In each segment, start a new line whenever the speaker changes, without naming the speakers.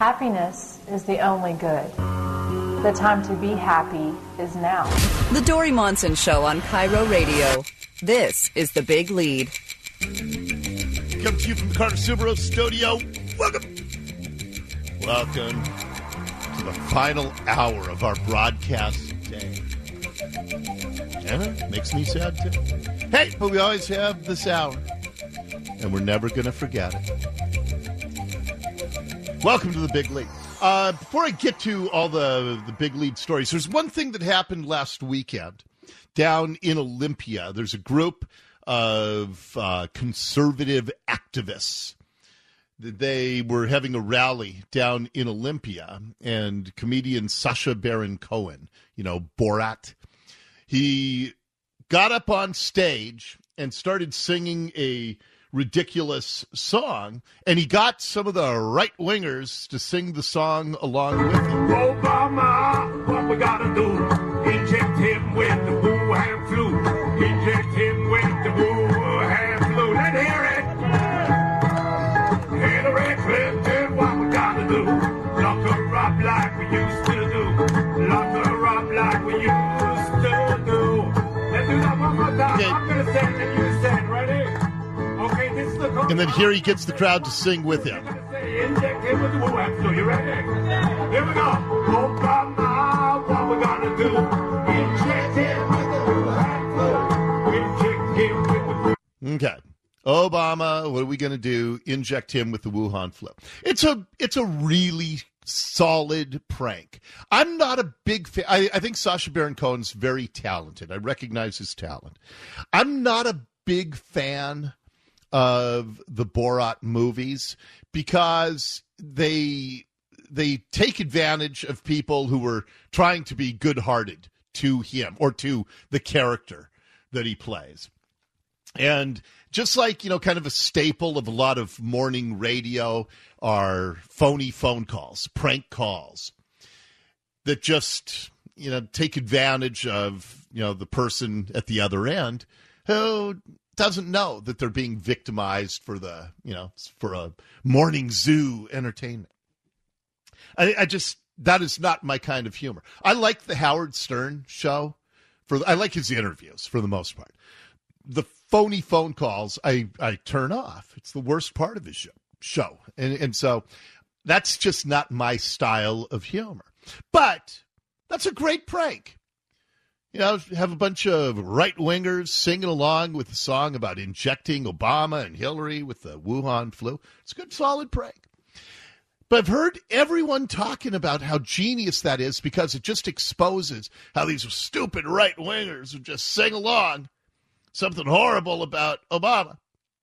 Happiness is the only good. The time to be happy is now.
The Dory Monson Show on Cairo Radio. This is The Big Lead.
Come to you from the Carter Subaru studio. Welcome to the final hour of our broadcast day. Yeah, makes me sad too. Hey, but we always have this hour, and we're never going to forget it. Welcome to the Big Lead. Before I get to all the Big Lead stories, there's one thing that happened last weekend down in Olympia. There's a group of conservative activists. They were having a rally down in Olympia, and comedian Sacha Baron Cohen, Borat, he got up on stage and started singing a ridiculous song, and he got some of the right-wingers to sing the song along with him.
Obama, what we gotta do? Inject him with the Wuhan flu. Inject him with the Wuhan flu. Let's hear it. Hillary Clinton, what we gotta do? Lock her up like we used to do. Lock her up like we used to do. Let's do that one more time. Okay. I'm gonna say it and you say it. Ready? Okay, this is the
and then here he gets the crowd to sing with him.
Inject him with the Wuhan flu. You ready? Here we go. Obama, what we gonna do? Inject him with the Wuhan flu. Inject him with the
Okay. Obama, what are we going to do? Inject him with the Wuhan flu. It's a really solid prank. I'm not a big fan. I think Sacha Baron Cohen's very talented. I recognize his talent. I'm not a big fan of the Borat movies because they take advantage of people who were trying to be good-hearted to him or to the character that he plays. And just like, kind of a staple of a lot of morning radio are phony phone calls, prank calls that just, take advantage of, the person at the other end who doesn't know that they're being victimized for the, for a morning zoo entertainment. That is not my kind of humor. I like the Howard Stern show. I like his interviews for the most part. The phony phone calls, I turn off. It's the worst part of his show. And so that's just not my style of humor. But that's a great prank. Have a bunch of right-wingers singing along with a song about injecting Obama and Hillary with the Wuhan flu. It's a good, solid prank. But I've heard everyone talking about how genius that is because it just exposes how these stupid right-wingers would just sing along something horrible about Obama.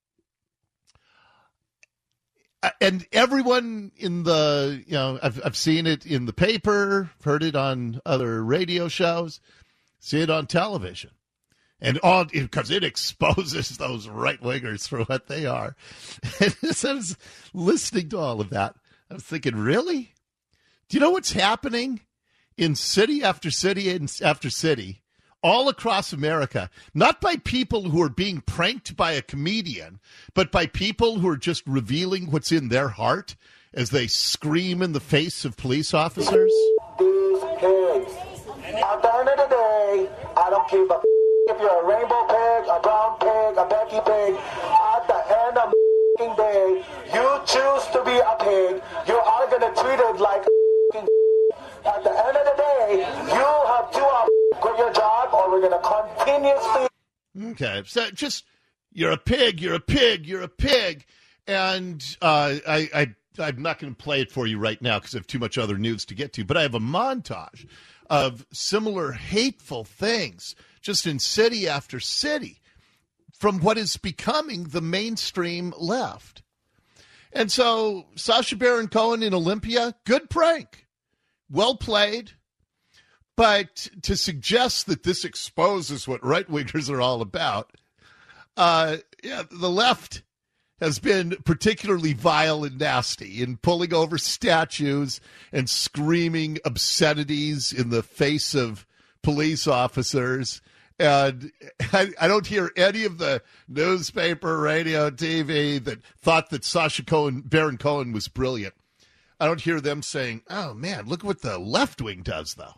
And everyone in I've seen it in the paper, heard it on other radio shows, see it on television. And all because it exposes those right-wingers for what they are. And as I was listening to all of that, I was thinking, really? Do you know what's happening in city after city after city all across America? Not by people who are being pranked by a comedian, but by people who are just revealing what's in their heart as they scream in the face of police officers.
These pigs. At the end of the day, I don't give a if you're a rainbow pig, a brown pig, a Becky pig. At the end of the day, you choose to be a pig. You are going to treat it like at the end of the day, you have to quit your job or we're going to continuously.
Okay, so just, you're a pig, you're a pig, you're a pig. And I'm not going to play it for you right now because I have too much other news to get to, but I have a montage of similar hateful things just in city after city from what is becoming the mainstream left. And so Sacha Baron Cohen in Olympia, good prank. Well played. But to suggest that this exposes what right-wingers are all about, the left has been particularly vile and nasty in pulling over statues and screaming obscenities in the face of police officers. And I don't hear any of the newspaper, radio, TV that thought that Sacha Baron Cohen was brilliant. I don't hear them saying, oh, man, look what the left wing does, though.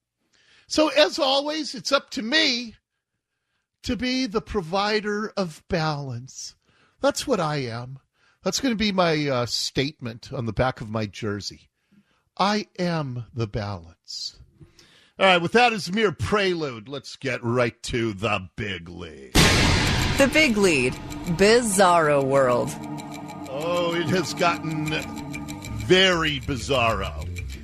So, as always, it's up to me to be the provider of balance. That's what I am. That's going to be my statement on the back of my jersey. I am the balance. All right, with that as a mere prelude, let's get right to the big lead.
The Big Lead, Bizarro World.
Oh, it has gotten very bizarro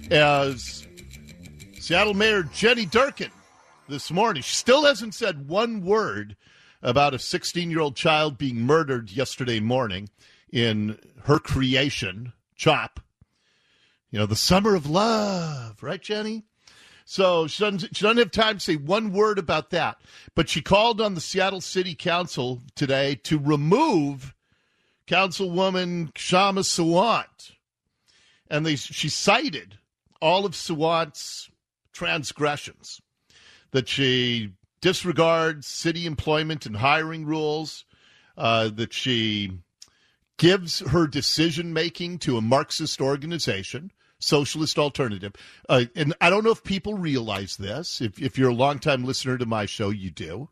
as Seattle Mayor Jenny Durkan this morning, she still hasn't said one word about a 16-year-old child being murdered yesterday morning in her creation, CHOP. You know, the summer of love, right, Jenny? So she doesn't have time to say one word about that. But she called on the Seattle City Council today to remove Councilwoman Kshama Sawant. And she cited all of Sawant's transgressions, that she disregards city employment and hiring rules, that she gives her decision-making to a Marxist organization, Socialist Alternative. And I don't know if people realize this. If you're a longtime listener to my show, you do.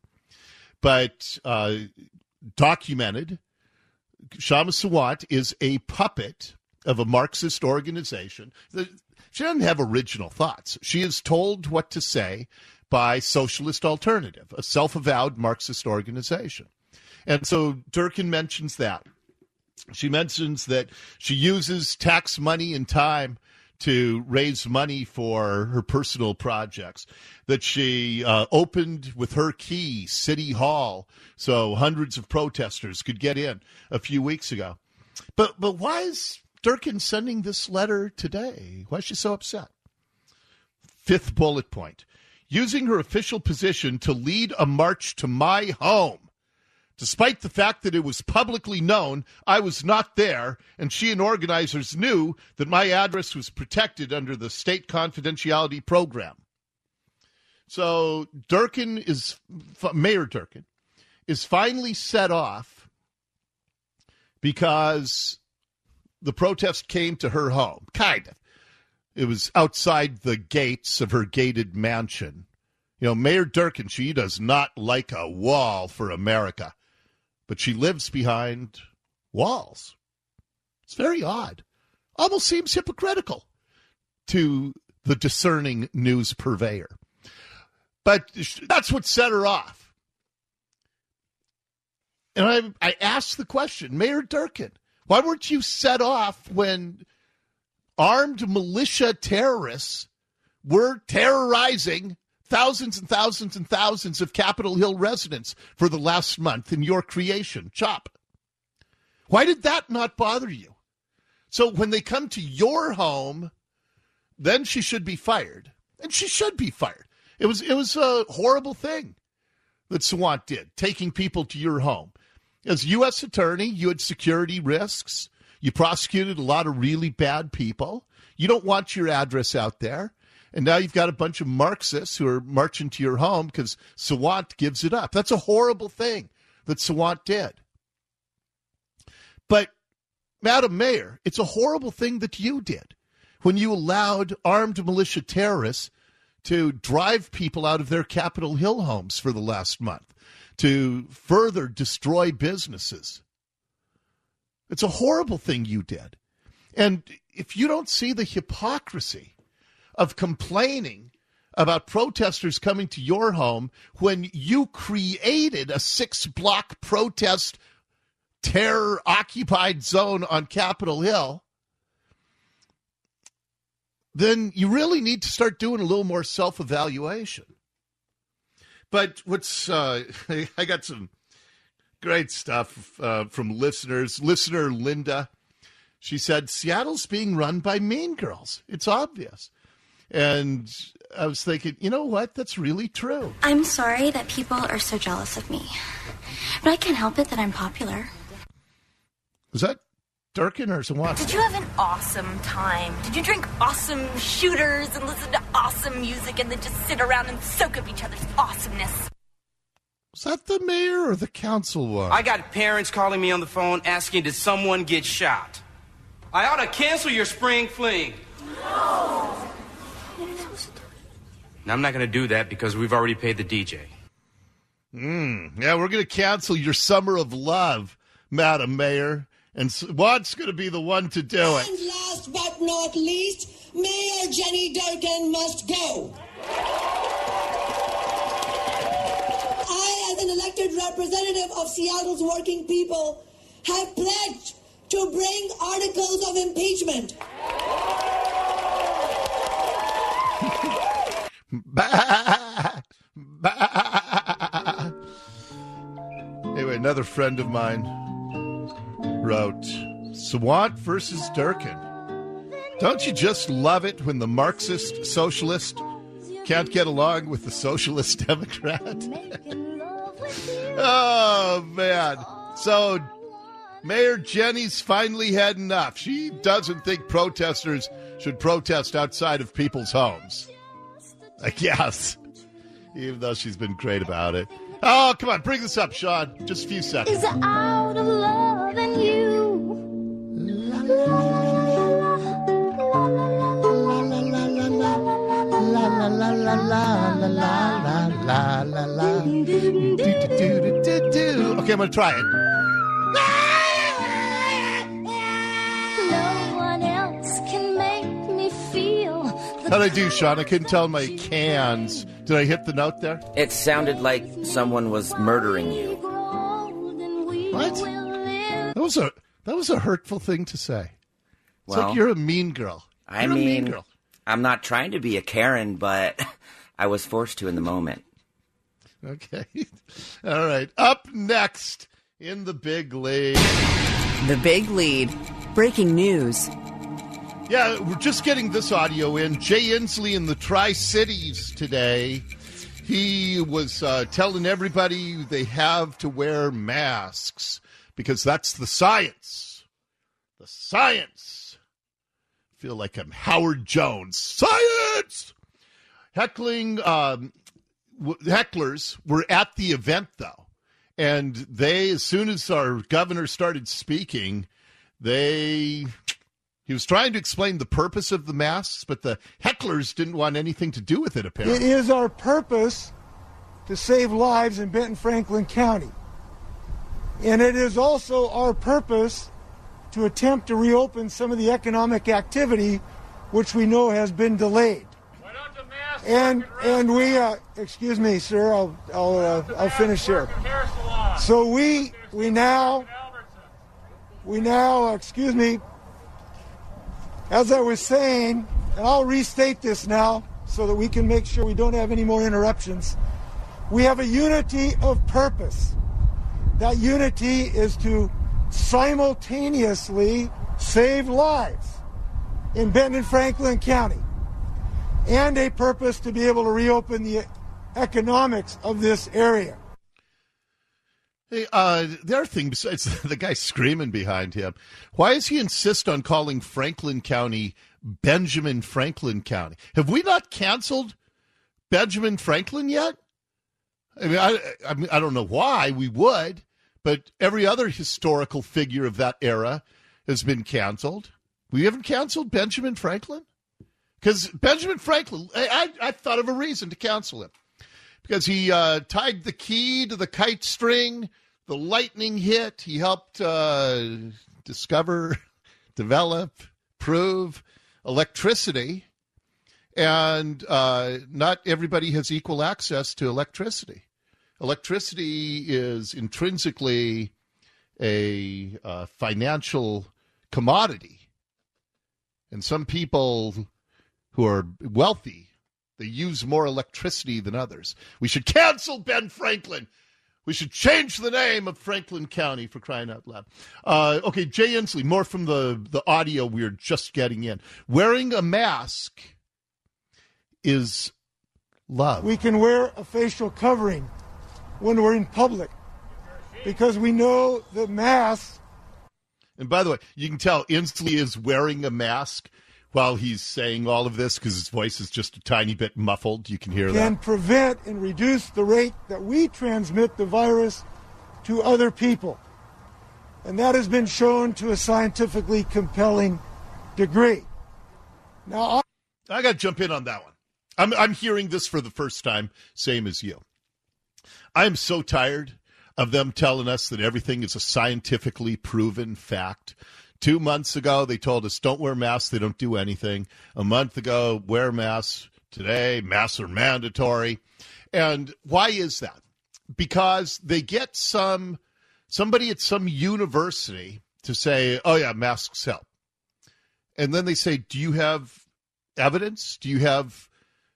But documented, Kshama Sawant is a puppet of a Marxist organization. She doesn't have original thoughts. She is told what to say by Socialist Alternative, a self-avowed Marxist organization. And so Durkan mentions that. She mentions that she uses tax money and time to raise money for her personal projects, that she opened with her key City Hall so hundreds of protesters could get in a few weeks ago. But why is Durkan sending this letter today? Why is she so upset? Fifth bullet point. Using her official position to lead a march to my home, despite the fact that it was publicly known I was not there, and she and organizers knew that my address was protected under the state confidentiality program. So Mayor Durkan is finally set off because the protest came to her home, kind of. It was outside the gates of her gated mansion. You know, Mayor Durkan, she does not like a wall for America, but she lives behind walls. It's very odd. Almost seems hypocritical to the discerning news purveyor. But that's what set her off. And I asked the question, Mayor Durkan, why weren't you set off when armed militia terrorists were terrorizing thousands and thousands and thousands of Capitol Hill residents for the last month in your creation, CHOP? Why did that not bother you? So when they come to your home, then she should be fired. And she should be fired. It was a horrible thing that Sawant did, taking people to your home. As U.S. attorney, you had security risks. You prosecuted a lot of really bad people. You don't want your address out there. And now you've got a bunch of Marxists who are marching to your home because Sawant gives it up. That's a horrible thing that Sawant did. But, Madam Mayor, it's a horrible thing that you did when you allowed armed militia terrorists to drive people out of their Capitol Hill homes for the last month, to further destroy businesses. It's a horrible thing you did. And if you don't see the hypocrisy of complaining about protesters coming to your home when you created a 6-block protest terror-occupied zone on Capitol Hill, then you really need to start doing a little more self-evaluation. But I got some great stuff from listeners. Listener Linda, she said, Seattle's being run by mean girls. It's obvious. And I was thinking, you know what? That's really true.
I'm sorry that people are so jealous of me. But I can't help it that I'm popular.
Was that Durkan or Sawant?
Did you have an awesome time? Did you drink awesome shooters and listen to awesome music and then just sit around and soak up each other's awesomeness?
Was that the mayor or the councilwoman?
I got parents calling me on the phone asking, did someone get shot? I ought to cancel your spring fling.
No.
Now, I'm not going to do that because we've already paid the DJ.
Yeah, we're going to cancel your Summer of Love, Madam Mayor. And what's going to be the one to do it?
And last but not least, Mayor Jenny Durkan must go. I, as an elected representative of Seattle's working people, have pledged to bring articles of impeachment.
Anyway, another friend of mine wrote, Sawant versus Durkan. Don't you just love it when the Marxist socialist can't get along with the socialist Democrat? Oh, man. So Mayor Jenny's finally had enough. She doesn't think protesters should protest outside of people's homes. I guess. Even though she's been great about it. Oh, come on. Bring this up, Sean. Just a few seconds.
Is out of love and you. La la la la la la la la la la.
Okay, I'm going to try it.
No one else can make me feel.
How'd I do, Sean? I couldn't tell my cans. Did I hit the note there?
It sounded like someone was murdering you.
What? That was a hurtful thing to say. It's
Well,
like you're a mean girl.
I
You're a mean
mean,
girl.
I'm not trying to be a Karen, but I was forced to in the moment.
Okay. All right. Up next in the big lead.
The Big Lead. Breaking news.
Yeah, we're just getting this audio in. Jay Inslee in the Tri-Cities today. He was telling everybody they have to wear masks because that's the science. The science. I feel like I'm Howard Jones. Science! Hecklers were at the event, though. And they, as soon as our governor started speaking, he was trying to explain the purpose of the masks, but the hecklers didn't want anything to do with it, apparently.
It is our purpose to save lives in Benton Franklin County. And it is also our purpose to attempt to reopen some of the economic activity which we know has been delayed. And we, excuse me, sir, I'll finish here. So we now, excuse me, as I was saying, and I'll restate this now so that we can make sure we don't have any more interruptions. We have a unity of purpose. That unity is to simultaneously save lives in Benton Franklin County and a purpose to be able to reopen the economics of this area.
Hey, the other thing, besides the guy screaming behind him, why does he insist on calling Franklin County Benjamin Franklin County? Have we not canceled Benjamin Franklin yet? I mean, I don't know why we would, but every other historical figure of that era has been canceled. We haven't canceled Benjamin Franklin? Because Benjamin Franklin, I thought of a reason to cancel him. Because he tied the key to the kite string, the lightning hit. He helped discover, develop, prove electricity. And not everybody has equal access to electricity. Electricity is intrinsically a financial commodity. And some people who are wealthy, they use more electricity than others. We should cancel Ben Franklin. We should change the name of Franklin County, for crying out loud. Okay, Jay Inslee, more from the audio we're just getting in. Wearing a mask is love.
We can wear a facial covering when we're in public because we know that masks.
And by the way, you can tell Inslee is wearing a mask while he's saying all of this because his voice is just a tiny bit muffled. You can hear that.
Can prevent and reduce the rate that we transmit the virus to other people. And that has been shown to a scientifically compelling degree. Now,
I got to jump in on that one. I'm hearing this for the first time, same as you. I'm so tired of them telling us that everything is a scientifically proven fact. 2 months ago, they told us don't wear masks, they don't do anything. A month ago, wear masks. Today, masks are mandatory. And why is that? Because they get somebody at some university to say, oh, yeah, masks help. And then they say, do you have evidence? Do you have,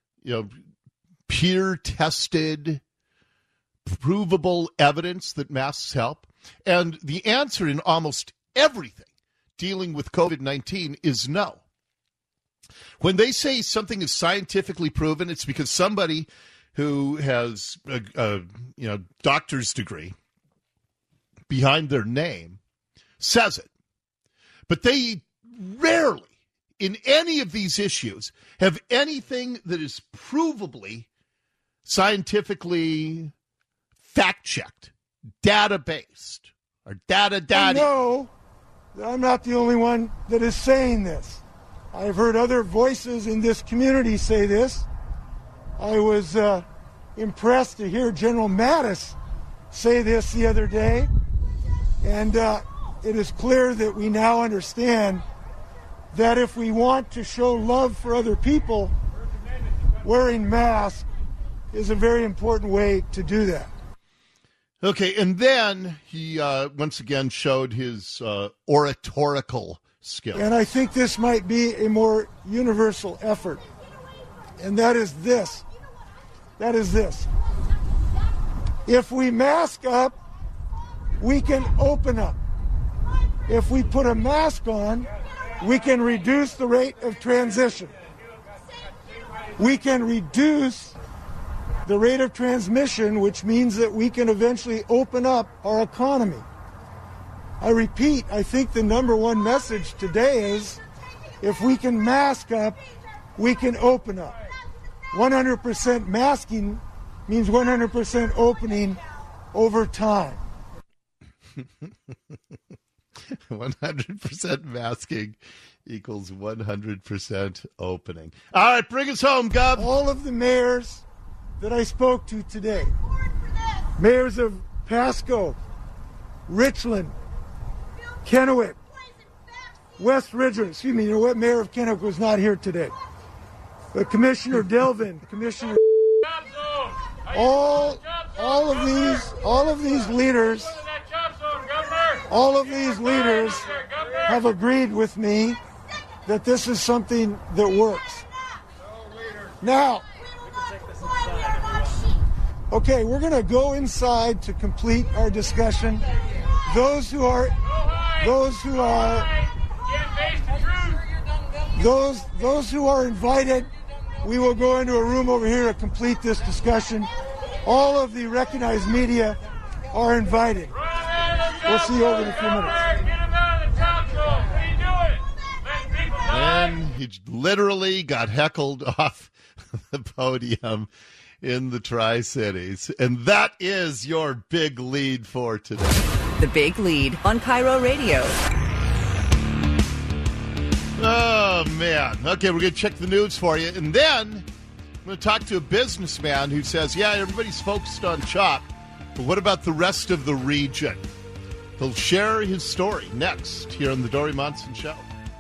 peer-tested, provable evidence that masks help? And the answer in almost everything dealing with COVID-19 is no. When they say something is scientifically proven, it's because somebody who has a doctor's degree behind their name says it. But they rarely, in any of these issues, have anything that is provably scientifically fact-checked, data-based, or data-daddy.
No, I'm not the only one that is saying this. I've heard other voices in this community say this. I was impressed to hear General Mattis say this the other day. And it is clear that we now understand that if we want to show love for other people, wearing masks is a very important way to do that.
Okay, and then he once again showed his oratorical skills.
And I think this might be a more universal effort. And that is this. If we mask up, we can open up. If we put a mask on, we can reduce the rate of transition. We can reduce the rate of transmission, which means that we can eventually open up our economy. I repeat, I think the number one message today is if we can mask up, we can open up. 100% masking means 100% opening over time.
100% masking equals 100% opening. All right, bring us home, Gov.
All of the mayors that I spoke to today, mayors of Pasco, Richland, Kennewick, West Ridgeland, excuse me, what mayor of Kennewick was not here today? But Commissioner Delvin, Commissioner, all of these leaders have agreed with me that this is something that works. Now, okay, we're going to go inside to complete our discussion. Those who are invited, we will go into a room over here to complete this discussion. All of the recognized media are invited. We'll see you over in a few minutes.
And he literally got heckled off the podium in the Tri-Cities. And that is your big lead for today.
The Big Lead on Cairo Radio.
Oh, man. Okay, we're going to check the news for you. And then I'm going to talk to a businessman who says, yeah, everybody's focused on CHOP, but what about the rest of the region? He'll share his story next here on the Dori Monson Show.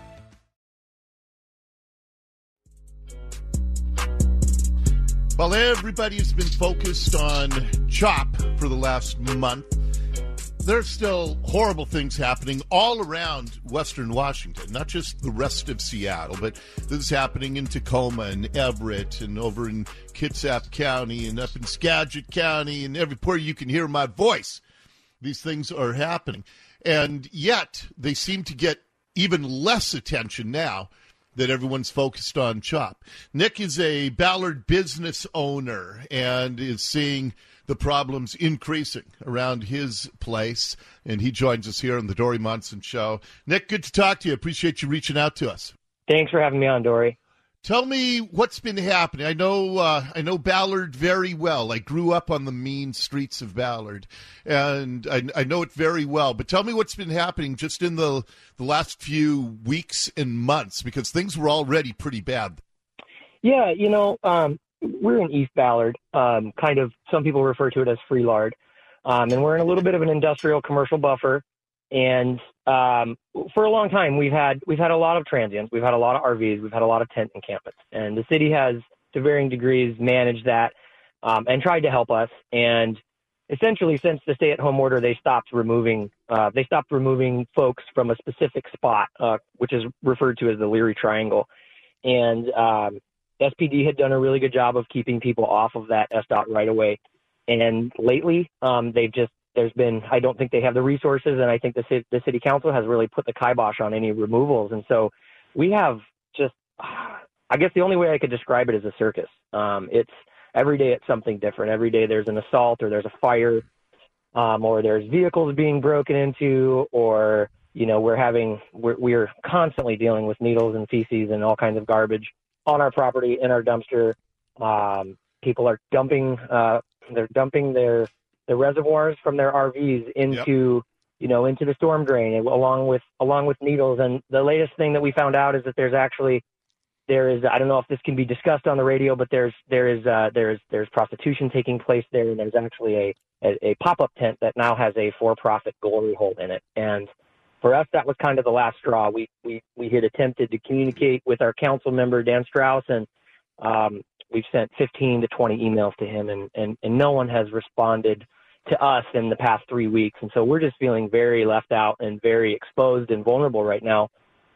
While everybody's been focused on CHOP for the last month, there's still horrible things happening all around Western Washington, not just the rest of Seattle, but this is happening in Tacoma and Everett and over in Kitsap County and up in Skagit County and everywhere you can hear my voice. These things are happening. And yet they seem to get even less attention now that everyone's focused on CHOP. Nick is a Ballard business owner and is seeing the problems increasing around his place, and he joins us here on the Dori Monson Show. Nick, good to talk to you. Appreciate you reaching out to us.
Thanks for having me on, Dori.
Tell me what's been happening. I know Ballard very well. I grew up on the mean streets of Ballard, and I know it very well. But tell me what's been happening just in the last few weeks and months, because things were already pretty bad.
Yeah, we're in East Ballard, kind of, some people refer to it as Freelard, and we're in a little bit of an industrial commercial buffer. And for a long time, we've had a lot of transients, we've had a lot of RVs, we've had a lot of tent encampments, and the city has, to varying degrees, managed that and tried to help us. And essentially, since the stay-at-home order, they stopped removing folks from a specific spot, which is referred to as the Leary Triangle. And SPD had done a really good job of keeping people off of that SDOT right away. And lately, I don't think they have the resources, and I think the city council has really put the kibosh on any removals. And so we have just, I guess the only way I could describe it is a circus. It's every day it's something different. Every day there's an assault, or there's a fire, or there's vehicles being broken into, or, we're constantly dealing with needles and feces and all kinds of garbage on our property, in our dumpster. People are dumping their reservoirs from their RVs into the storm drain, along with needles. And the latest thing that we found out is that there is, I don't know if this can be discussed on the radio, but there's prostitution taking place there. And there's actually a pop-up tent that now has a for-profit glory hole in it. And for us, that was kind of the last straw. We had attempted to communicate with our council member, Dan Strauss, and we've sent 15 to 20 emails to him, and no one has responded to us in the past 3 weeks. And so we're just feeling very left out and very exposed and vulnerable right now,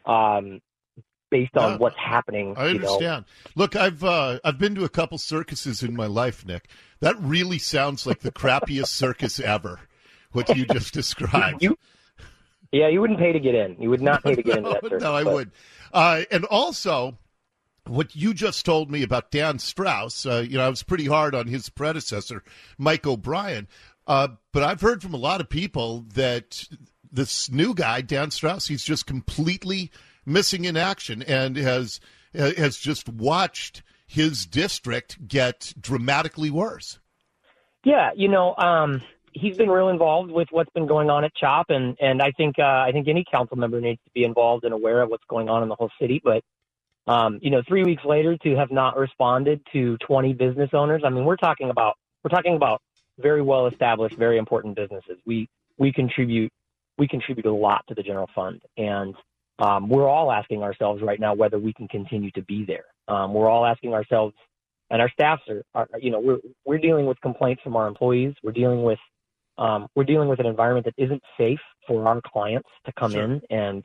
based on what's happening.
I understand. Look, I've been to a couple circuses in my life, Nick. That really sounds like the crappiest circus ever, what you just described.
You wouldn't pay to get in. You would not pay to get into that circus.
No, I would. And also, what you just told me about Dan Strauss, I was pretty hard on his predecessor, Mike O'Brien. But I've heard from a lot of people that this new guy, Dan Strauss, he's just completely missing in action and has just watched his district get dramatically worse.
Yeah, he's been real involved with what's been going on at CHOP, and I think any council member needs to be involved and aware of what's going on in the whole city. But 3 weeks later, to have not responded to 20 business owners, I mean, we're talking about very well established, very important businesses. We contribute a lot to the general fund, and we're all asking ourselves right now whether we can continue to be there. We're all asking ourselves, and our staffs are we're dealing with complaints from our employees. We're dealing with an environment that isn't safe for our clients to come in, and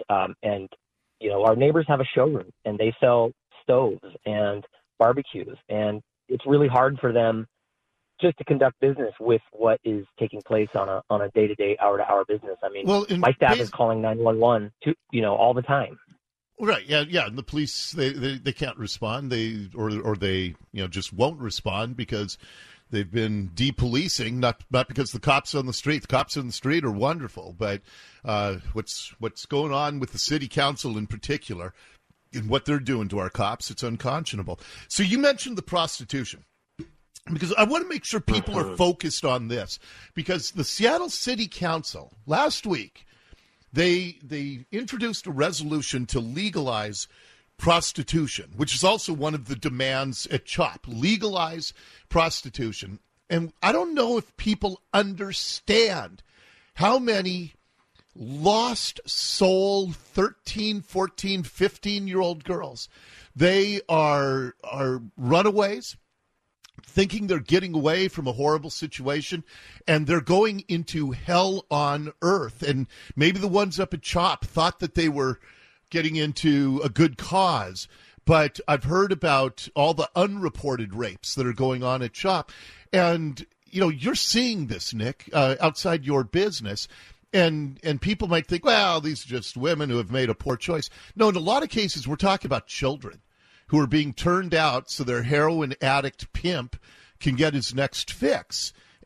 our neighbors have a showroom and they sell stoves and barbecues, and it's really hard for them just to conduct business with what is taking place on a day-to-day, hour-to-hour business. I mean, my staff is calling 911 all the time.
Right. Yeah. And the police, they can't respond. They just won't respond because they've been depolicing, not because the cops on the street. The cops on the street are wonderful, but what's going on with the city council in particular and what they're doing to our cops, it's unconscionable. So you mentioned the prostitution, because I want to make sure people are focused on this, because the Seattle City Council last week, they introduced a resolution to legalize prostitution, which is also one of the demands at CHOP, legalize prostitution. And I don't know if people understand how many lost soul 13, 14, 15-year-old girls, they are runaways, thinking they're getting away from a horrible situation, and they're going into hell on earth. And maybe the ones up at CHOP thought that they were getting into a good cause, but I've heard about all the unreported rapes that are going on at CHOP. And, you're seeing this, Nick, outside your business, and people might think, well, these are just women who have made a poor choice. No, in a lot of cases, we're talking about children who are being turned out so their heroin addict pimp can get his next fix.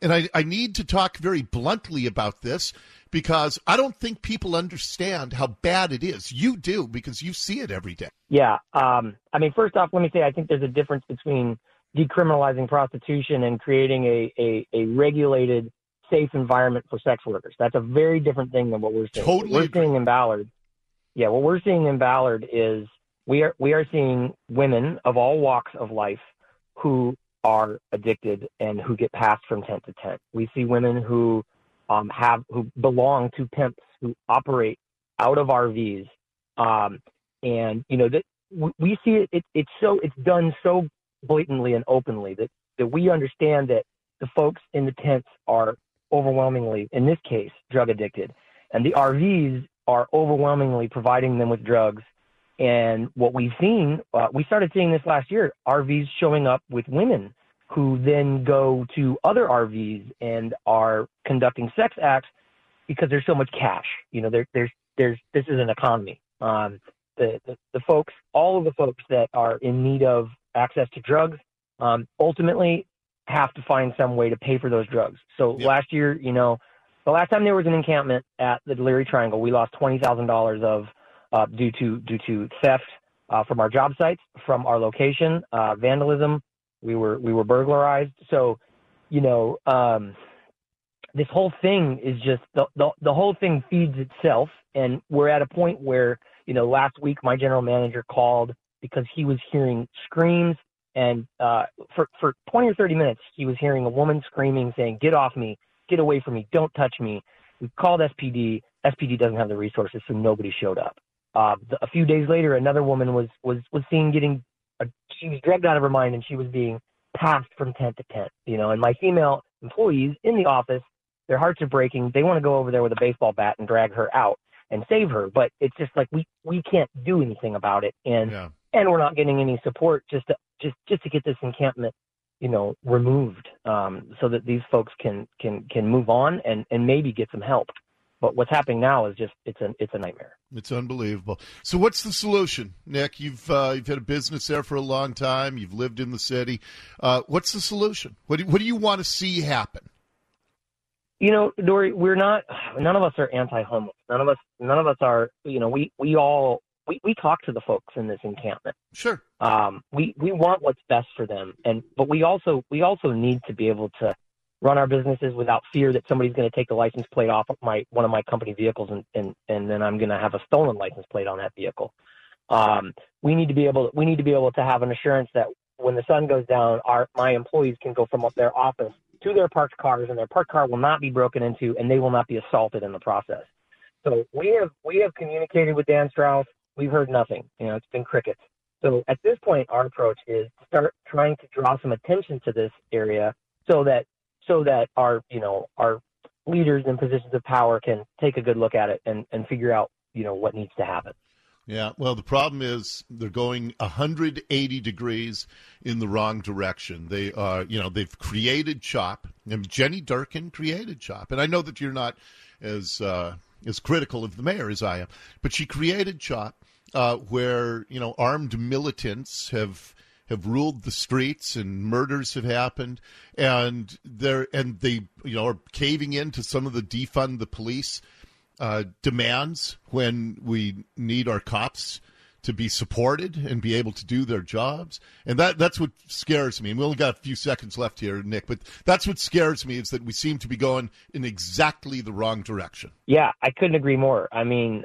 And I need to talk very bluntly about this because I don't think people understand how bad it is. You do, because you see it every day.
Yeah. I mean, first off, let me say I think there's a difference between decriminalizing prostitution and creating a regulated, safe environment for sex workers. That's a very different thing than what we're seeing.
Totally
what we're seeing in Ballard. Yeah, what we're seeing in Ballard is we are seeing women of all walks of life who are addicted and who get passed from tent to tent. We see women who who belong to pimps who operate out of RVs, and that we see it's done so blatantly and openly that we understand that the folks in the tents are overwhelmingly, in this case, drug addicted, and the RVs are overwhelmingly providing them with drugs. And what we've seen, we started seeing this last year, RVs showing up with women who then go to other RVs and are conducting sex acts because there's so much cash. This is an economy. The folks, all of the folks that are in need of access to drugs, ultimately have to find some way to pay for those drugs. So last year, the last time there was an encampment at the Delary Triangle, we lost $20,000 of due to theft from our job sites, from our location, vandalism. We were burglarized. So, this whole thing is just the whole thing feeds itself. And we're at a point where, last week my general manager called because he was hearing screams, and for 20 or 30 minutes he was hearing a woman screaming, saying, "Get off me, get away from me, don't touch me." We called SPD. SPD doesn't have the resources, so nobody showed up. A few days later, another woman was seen she was drugged out of her mind, and she was being passed from tent to tent. And my female employees in the office, their hearts are breaking. They want to go over there with a baseball bat and drag her out and save her, but it's just like we can't do anything about it, and we're not getting any support just to get this encampment, removed, so that these folks can move on and maybe get some help. But what's happening now is just it's a nightmare.
It's unbelievable. So what's the solution, Nick? You've had a business there for a long time. You've lived in the city. What's the solution? What do you want to see happen?
Dory, none of us are anti-homeless. None of us are, we talk to the folks in this encampment.
Sure.
We want what's best for them. But we also need to be able to run our businesses without fear that somebody's going to take the license plate off of one of my company vehicles and then I'm going to have a stolen license plate on that vehicle. We need to be able to have an assurance that when the sun goes down, my employees can go from their office to their parked cars, and their parked car will not be broken into, and they will not be assaulted in the process. So we have communicated with Dan Strauss. We've heard nothing. It's been crickets. So at this point, our approach is to start trying to draw some attention to this area so that our leaders in positions of power can take a good look at it and figure out, what needs to happen.
Yeah, well, the problem is they're going 180 degrees in the wrong direction. They are, they've created CHOP, and Jenny Durkin created CHOP. And I know that you're not as critical of the mayor as I am, but she created CHOP, where armed militants have ruled the streets and murders have happened, and they are caving in to some of the defund the police demands when we need our cops to be supported and be able to do their jobs. And that's what scares me. And we only got a few seconds left here, Nick, but that's what scares me, is that we seem to be going in exactly the wrong direction.
Yeah, I couldn't agree more. I mean,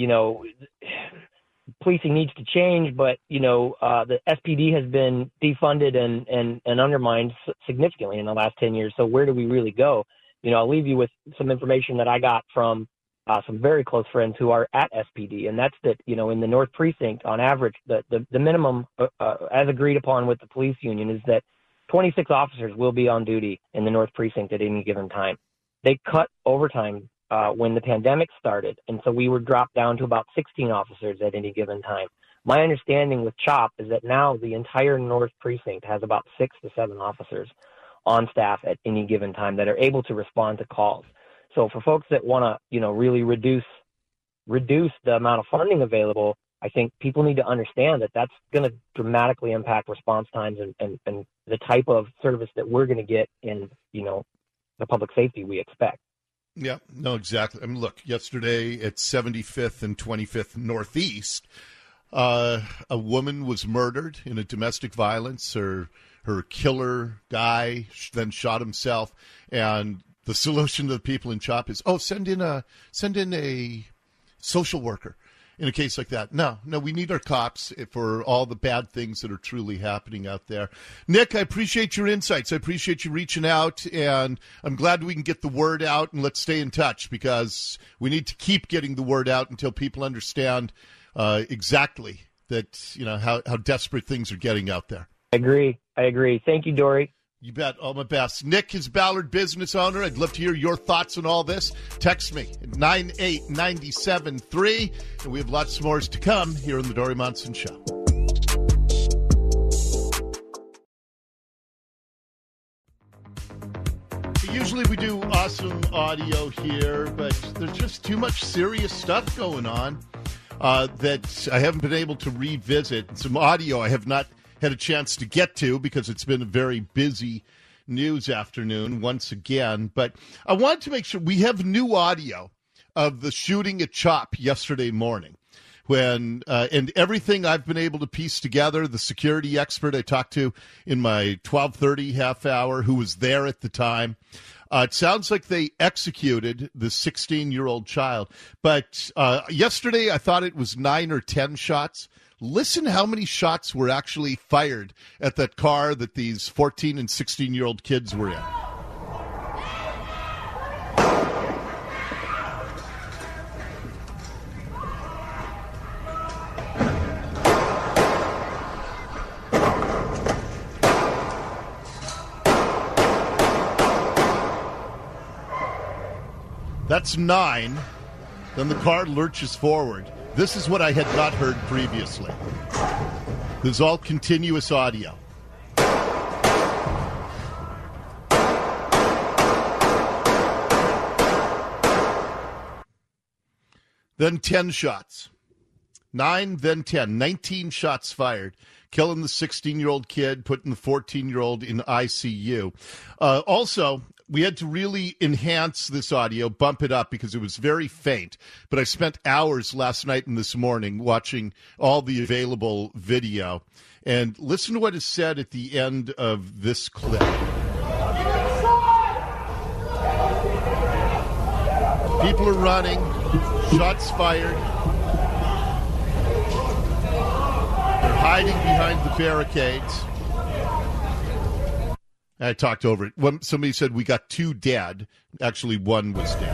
policing needs to change, but, the SPD has been defunded and undermined significantly in the last 10 years. So where do we really go? I'll leave you with some information that I got from some very close friends who are at SPD, and that's that, in the North Precinct, on average, the minimum, as agreed upon with the police union, is that 26 officers will be on duty in the North Precinct at any given time. They cut overtime when the pandemic started, and so we were dropped down to about 16 officers at any given time. My understanding with CHOP is that now the entire North Precinct has about 6 to 7 officers on staff at any given time that are able to respond to calls. So for folks that want to, really reduce the amount of funding available, I think people need to understand that that's going to dramatically impact response times and the type of service that we're going to get in, the public safety we expect.
Yeah, no, exactly. I mean, look, yesterday at 75th and 25th Northeast, a woman was murdered in a domestic violence. Her killer guy then shot himself, and the solution to the people in CHOP is, send in a social worker in a case like that. No, we need our cops for all the bad things that are truly happening out there. Nick, I appreciate your insights. I appreciate you reaching out, and I'm glad we can get the word out, and let's stay in touch because we need to keep getting the word out until people understand exactly that, how desperate things are getting out there.
I agree. Thank you, Dory.
You bet. All my best. Nick is Ballard business owner. I'd love to hear your thoughts on all this. Text me at 98973. And we have lots more to come here on the Dory Monson Show. Usually we do awesome audio here, but there's just too much serious stuff going on that I haven't been able to revisit. Some audio I have not had a chance to get to because it's been a very busy news afternoon once again. But I wanted to make sure we have new audio of the shooting at CHOP yesterday morning. When and everything I've been able to piece together, the security expert I talked to in my 12:30 half hour who was there at the time, it sounds like they executed the 16-year-old child. But yesterday I thought it was 9 or 10 shots. Listen how many shots were actually fired at that car that these 14 and 16-year-old kids were in. That's 9. Then the car lurches forward. This is what I had not heard previously. This is all continuous audio. Then 10 shots. 9, then 10. 19 shots fired. Killing the 16-year-old kid, putting the 14-year-old in ICU. Also, we had to really enhance this audio, bump it up because it was very faint. But I spent hours last night and this morning watching all the available video. And listen to what is said at the end of this clip. People are running, shots fired. They're hiding behind the barricades. I talked over it. Somebody said we got 2 dead. Actually, 1 was dead.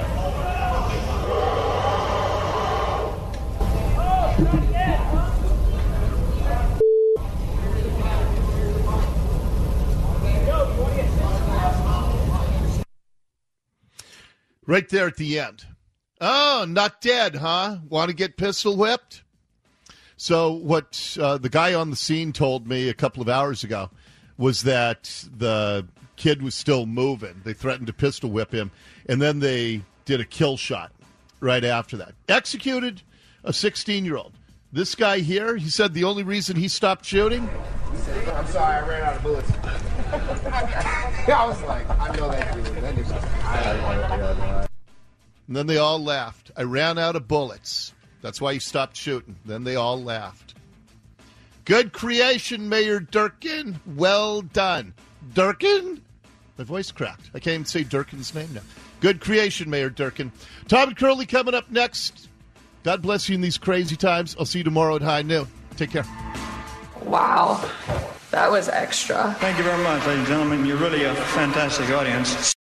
Right there at the end. Oh, not dead, huh? Want to get pistol whipped? So what the guy on the scene told me a couple of hours ago was that the kid was still moving. They threatened to pistol whip him, and then they did a kill shot right after that. Executed a 16-year-old. This guy here, he said the only reason he stopped shooting?
I'm sorry, I ran out of bullets. I was like, I know that dude.
And then they all laughed. I ran out of bullets. That's why he stopped shooting. Then they all laughed. Good creation, Mayor Durkin. Well done. Durkin? My voice cracked. I can't even say Durkin's name now. Good creation, Mayor Durkin. Tom and Curly coming up next. God bless you in these crazy times. I'll see you tomorrow at high noon. Take care.
Wow. That was extra.
Thank you very much, ladies and gentlemen. You're really a fantastic audience.